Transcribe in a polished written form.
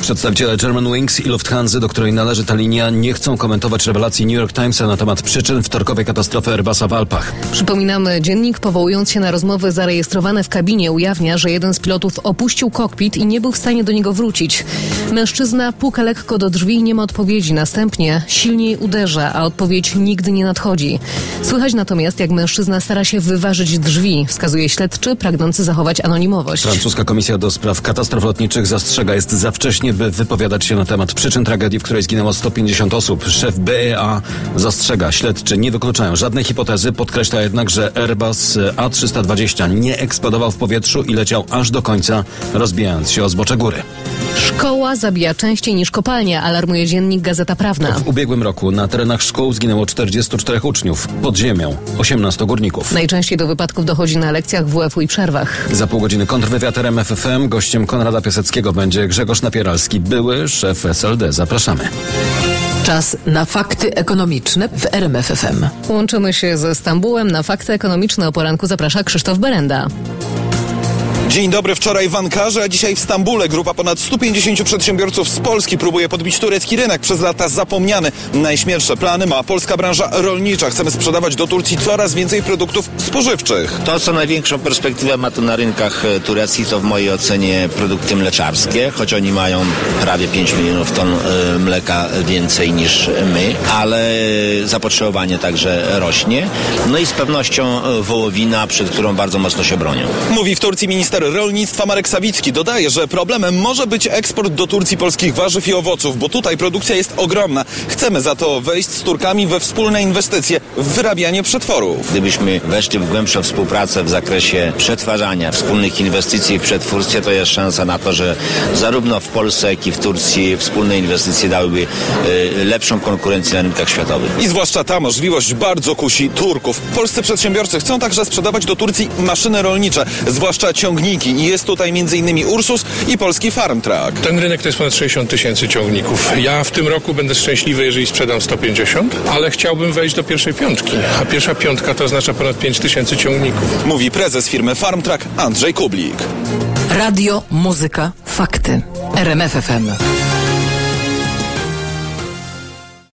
Przedstawiciele Germanwings i Lufthansa, do której należy ta linia, nie chcą komentować rewelacji New York Timesa na temat przyczyn wtorkowej katastrofy Airbusa w Alpach. Przypominamy, dziennik, powołując się na rozmowy zarejestrowane w kabinie, ujawnia, że jeden z pilotów opuścił kokpit i nie był w stanie do niego wrócić. Mężczyzna puka lekko do drzwi i nie ma odpowiedzi. Następnie silniej uderza, a odpowiedź nigdy nie nadchodzi. Słychać natomiast, jak mężczyzna stara się wyważyć drzwi, wskazuje śledczy pragnący zachować anonimowość. Francuska Komisja do Spraw Katastrof Lotniczych zastrzega, jest za wcześnie, by wypowiadać się na temat przyczyn tragedii, w której zginęło 150 osób. Szef BEA zastrzega, śledczy nie wykluczają żadnej hipotezy, podkreśla jednak, że Airbus A320 nie eksplodował w powietrzu i leciał aż do końca, rozbijając się o zbocze góry. Szkoła zabija częściej niż kopalnia, alarmuje dziennik Gazeta Prawna. W ubiegłym roku na terenach szkół zginęło 44 uczniów, pod ziemią 18 górników. Najczęściej do wypadków dochodzi na lekcjach WF-u i przerwach. Za pół godziny kontrwywiad RMF FM. Gościem Konrada Piaseckiego będzie Grzegorz Napieralski, były szef SLD. Zapraszamy. Czas na fakty ekonomiczne w RMF FM. Łączymy się ze Stambułem. Na fakty ekonomiczne o poranku zaprasza Krzysztof Berenda. Dzień dobry, wczoraj w Ankarze, a dzisiaj w Stambule. Grupa ponad 150 przedsiębiorców z Polski próbuje podbić turecki rynek, przez lata zapomniany. Najśmielsze plany ma polska branża rolnicza. Chcemy sprzedawać do Turcji coraz więcej produktów spożywczych. To, co największą perspektywę ma tu na rynkach tureckich, to w mojej ocenie produkty mleczarskie, choć oni mają prawie 5 milionów ton mleka więcej niż my, ale zapotrzebowanie także rośnie. No i z pewnością wołowina, przed którą bardzo mocno się bronią. Mówi w Turcji minister rolnictwa Marek Sawicki. Dodaje, że problemem może być eksport do Turcji polskich warzyw i owoców, bo tutaj produkcja jest ogromna. Chcemy za to wejść z Turkami we wspólne inwestycje w wyrabianie przetworów. Gdybyśmy weszli w głębszą współpracę w zakresie przetwarzania, wspólnych inwestycji w przetwórstwie, to jest szansa na to, że zarówno w Polsce, jak i w Turcji wspólne inwestycje dałyby lepszą konkurencję na rynkach światowych. I zwłaszcza ta możliwość bardzo kusi Turków. Polscy przedsiębiorcy chcą także sprzedawać do Turcji maszyny rolnicze, zwłaszcza ciągniki. I jest tutaj m.in. Ursus i polski Farmtrack. Ten rynek to jest ponad 60 tysięcy ciągników. Ja w tym roku będę szczęśliwy, jeżeli sprzedam 150, ale chciałbym wejść do pierwszej piątki. A pierwsza piątka to oznacza ponad 5 tysięcy ciągników. Mówi prezes firmy Farmtrack Andrzej Kublik. Radio, muzyka, fakty. RMF FM.